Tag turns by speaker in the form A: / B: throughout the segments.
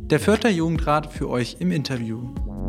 A: Der Fürther Jugendrat für euch im Interview.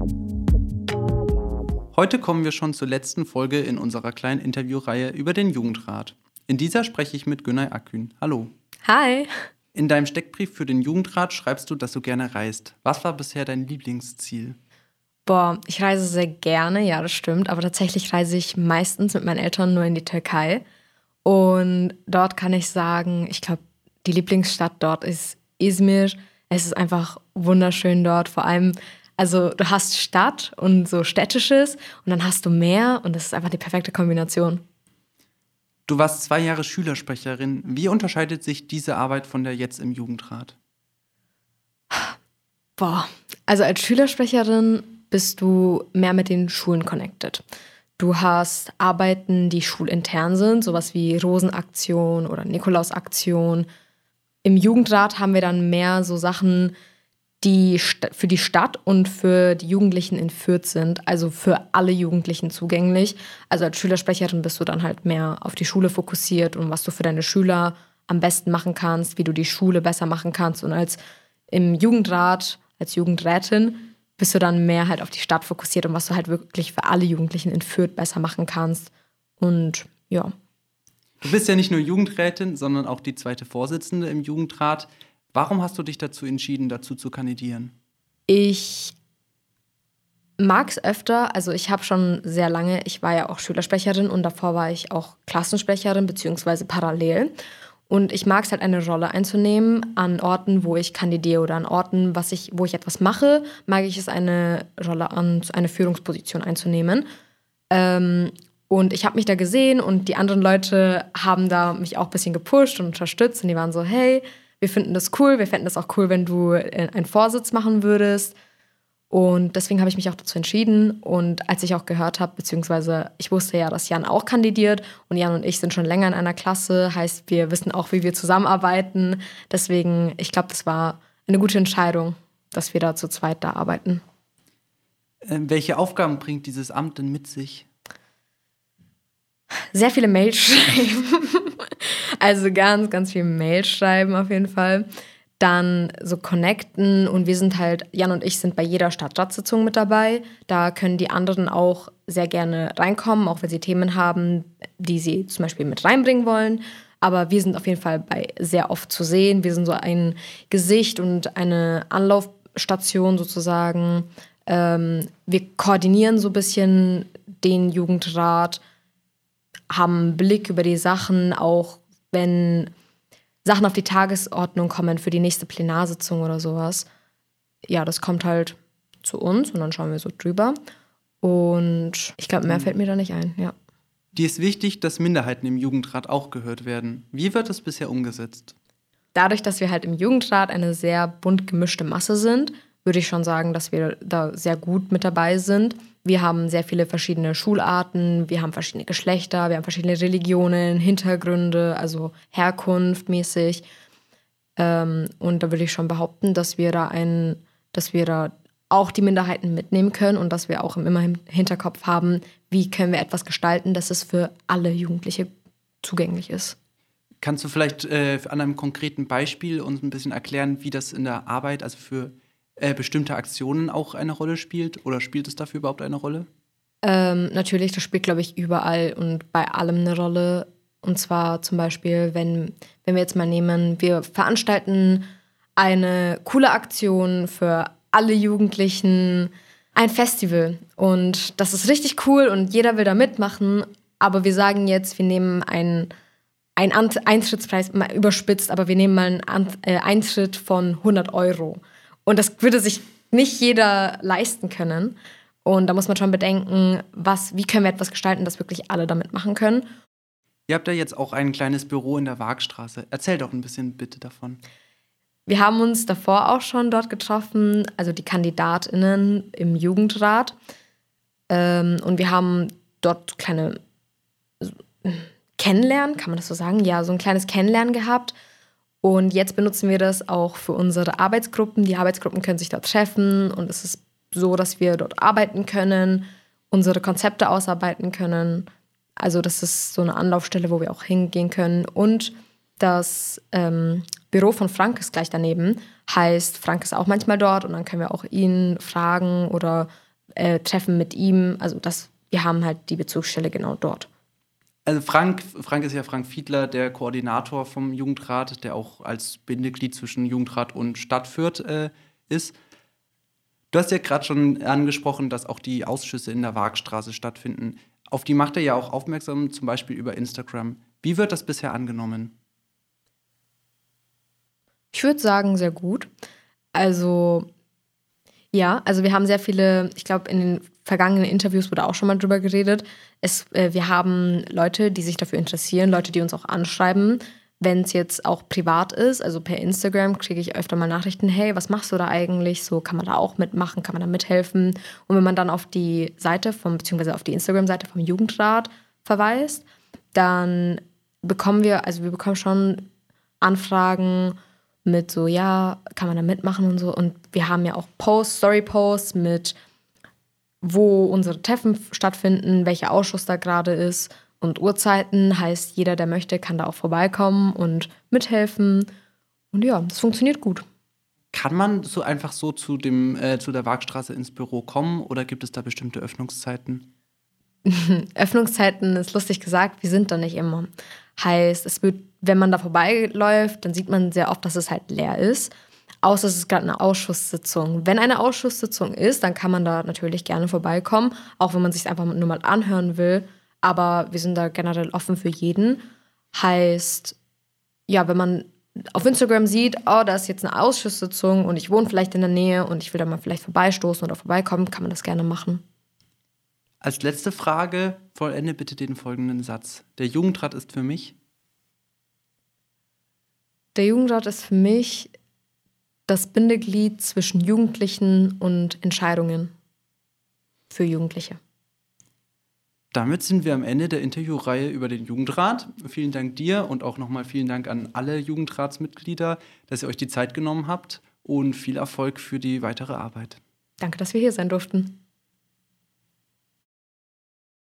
A: Heute kommen wir schon zur letzten Folge in unserer kleinen Interviewreihe über den Jugendrat. In dieser spreche ich mit Günay Akgün. Hallo.
B: Hi.
A: In deinem Steckbrief für den Jugendrat schreibst du, dass du gerne reist. Was war bisher dein Lieblingsziel?
B: Ich reise sehr gerne, ja, das stimmt. Aber tatsächlich reise ich meistens mit meinen Eltern nur in die Türkei. Und dort kann ich sagen, ich glaube, die Lieblingsstadt dort ist Izmir. Es ist einfach wunderschön dort. Vor allem, also du hast Stadt und so Städtisches und dann hast du Meer und das ist einfach die perfekte Kombination.
A: Du warst 2 Jahre Schülersprecherin. Wie unterscheidet sich diese Arbeit von der jetzt im Jugendrat?
B: Also als Schülersprecherin bist du mehr mit den Schulen connected. Du hast Arbeiten, die schulintern sind, sowas wie Rosenaktion oder Nikolausaktion. Im Jugendrat haben wir dann mehr so Sachen, die für die Stadt und für die Jugendlichen in Fürth sind, also für alle Jugendlichen zugänglich. Also als Schülersprecherin bist du dann halt mehr auf die Schule fokussiert und was du für deine Schüler am besten machen kannst, wie du die Schule besser machen kannst. Und im Jugendrat, als Jugendrätin, bist du dann mehr halt auf die Stadt fokussiert und was du halt wirklich für alle Jugendlichen in Fürth besser machen kannst. Und ja.
A: Du bist ja nicht nur Jugendrätin, sondern auch die 2. Vorsitzende im Jugendrat. Warum hast du dich dazu entschieden, dazu zu kandidieren?
B: Ich mag es öfter, also ich habe schon sehr lange, ich war ja auch Schülersprecherin und davor war ich auch Klassensprecherin, beziehungsweise parallel. Und ich mag es halt, eine Rolle einzunehmen an Orten, wo ich kandidiere oder an Orten, wo ich etwas mache, mag ich es, eine Rolle eine Führungsposition einzunehmen. Und ich habe mich da gesehen und die anderen Leute haben da mich auch ein bisschen gepusht und unterstützt und die waren so, hey, wir finden das cool, wir fänden das auch cool, wenn du einen Vorsitz machen würdest. Und deswegen habe ich mich auch dazu entschieden. Und als ich auch gehört habe, beziehungsweise ich wusste ja, dass Jan auch kandidiert und Jan und ich sind schon länger in einer Klasse, heißt, wir wissen auch, wie wir zusammenarbeiten. Deswegen, ich glaube, das war eine gute Entscheidung, dass wir da zu zweit da arbeiten.
A: Welche Aufgaben bringt dieses Amt denn mit sich?
B: Sehr viele Mails schreiben. Also ganz, ganz viel Mails schreiben auf jeden Fall. Dann so connecten und wir sind halt, Jan und ich sind bei jeder Stadtratssitzung mit dabei. Da können die anderen auch sehr gerne reinkommen, auch wenn sie Themen haben, die sie zum Beispiel mit reinbringen wollen. Aber wir sind auf jeden Fall sehr oft zu sehen. Wir sind so ein Gesicht und eine Anlaufstation sozusagen. Wir koordinieren so ein bisschen den Jugendrat, haben einen Blick über die Sachen, auch wenn Sachen auf die Tagesordnung kommen für die nächste Plenarsitzung oder sowas. Ja, das kommt halt zu uns und dann schauen wir so drüber. Und ich glaube, mehr fällt mir da nicht ein, ja.
A: Dir ist wichtig, dass Minderheiten im Jugendrat auch gehört werden. Wie wird das bisher umgesetzt?
B: Dadurch, dass wir halt im Jugendrat eine sehr bunt gemischte Masse sind, würde ich schon sagen, dass wir da sehr gut mit dabei sind. Wir haben sehr viele verschiedene Schularten, wir haben verschiedene Geschlechter, wir haben verschiedene Religionen, Hintergründe, also Herkunft mäßig. Und da würde ich schon behaupten, dass wir da auch die Minderheiten mitnehmen können und dass wir auch immer im Hinterkopf haben, wie können wir etwas gestalten, dass es für alle Jugendliche zugänglich ist.
A: Kannst du vielleicht an einem konkreten Beispiel uns ein bisschen erklären, wie das in der Arbeit, also für bestimmte Aktionen auch eine Rolle spielt? Oder spielt es dafür überhaupt eine Rolle?
B: Natürlich, das spielt, glaube ich, überall und bei allem eine Rolle. Und zwar zum Beispiel, wenn wir jetzt mal nehmen, wir veranstalten eine coole Aktion für alle Jugendlichen, ein Festival. Und das ist richtig cool und jeder will da mitmachen. Aber wir sagen jetzt, wir nehmen einen Eintrittspreis, mal überspitzt, aber wir nehmen mal einen Eintritt von 100 €. Und das würde sich nicht jeder leisten können. Und da muss man schon bedenken, wie können wir etwas gestalten, dass wirklich alle damit machen können.
A: Ihr habt ja jetzt auch ein kleines Büro in der Waagstraße. Erzähl doch ein bisschen bitte davon.
B: Wir haben uns davor auch schon dort getroffen, also die KandidatInnen im Jugendrat. Und wir haben dort kleine Kennenlernen, kann man das so sagen? Ja, so ein kleines Kennenlernen gehabt. Und jetzt benutzen wir das auch für unsere Arbeitsgruppen. Die Arbeitsgruppen können sich dort treffen und es ist so, dass wir dort arbeiten können, unsere Konzepte ausarbeiten können. Also das ist so eine Anlaufstelle, wo wir auch hingehen können. Und das Büro von Frank ist gleich daneben. Heißt, Frank ist auch manchmal dort und dann können wir auch ihn fragen oder treffen mit ihm. Also wir haben halt die Bezugsstelle genau dort.
A: Also Frank ist ja Frank Fiedler, der Koordinator vom Jugendrat, der auch als Bindeglied zwischen Jugendrat und Stadt Fürth ist. Du hast ja gerade schon angesprochen, dass auch die Ausschüsse in der Waagstraße stattfinden. Auf die macht er ja auch aufmerksam, zum Beispiel über Instagram. Wie wird das bisher angenommen?
B: Ich würde sagen, sehr gut. Also wir haben sehr viele, ich glaube, in den vergangenen Interviews wurde auch schon mal drüber geredet. Wir haben Leute, die sich dafür interessieren, Leute, die uns auch anschreiben. Wenn es jetzt auch privat ist, also per Instagram, kriege ich öfter mal Nachrichten, hey, was machst du da eigentlich? So, kann man da auch mitmachen, kann man da mithelfen? Und wenn man dann auf die Seite beziehungsweise auf die Instagram-Seite vom Jugendrat verweist, dann bekommen wir schon Anfragen mit so, ja, kann man da mitmachen und so. Und wir haben ja auch Story-Posts mit, wo unsere Treffen stattfinden, welcher Ausschuss da gerade ist. Und Uhrzeiten heißt, jeder, der möchte, kann da auch vorbeikommen und mithelfen. Und ja, das funktioniert gut.
A: Kann man so einfach so zu der Waagstraße ins Büro kommen oder gibt es da bestimmte Öffnungszeiten?
B: Öffnungszeiten ist lustig gesagt, wir sind da nicht immer. Heißt, wenn man da vorbeiläuft, dann sieht man sehr oft, dass es halt leer ist. Außer es ist gerade eine Ausschusssitzung. Wenn eine Ausschusssitzung ist, dann kann man da natürlich gerne vorbeikommen, auch wenn man sich einfach nur mal anhören will. Aber wir sind da generell offen für jeden. Heißt, ja, wenn man auf Instagram sieht, oh, da ist jetzt eine Ausschusssitzung und ich wohne vielleicht in der Nähe und ich will da mal vielleicht vorbeistoßen oder vorbeikommen, kann man das gerne machen.
A: Als letzte Frage, vollende bitte den folgenden Satz. Der Jugendrat ist für mich?
B: Der Jugendrat ist für mich das Bindeglied zwischen Jugendlichen und Entscheidungen für Jugendliche.
A: Damit sind wir am Ende der Interviewreihe über den Jugendrat. Vielen Dank dir und auch nochmal vielen Dank an alle Jugendratsmitglieder, dass ihr euch die Zeit genommen habt und viel Erfolg für die weitere Arbeit.
B: Danke, dass wir hier sein durften.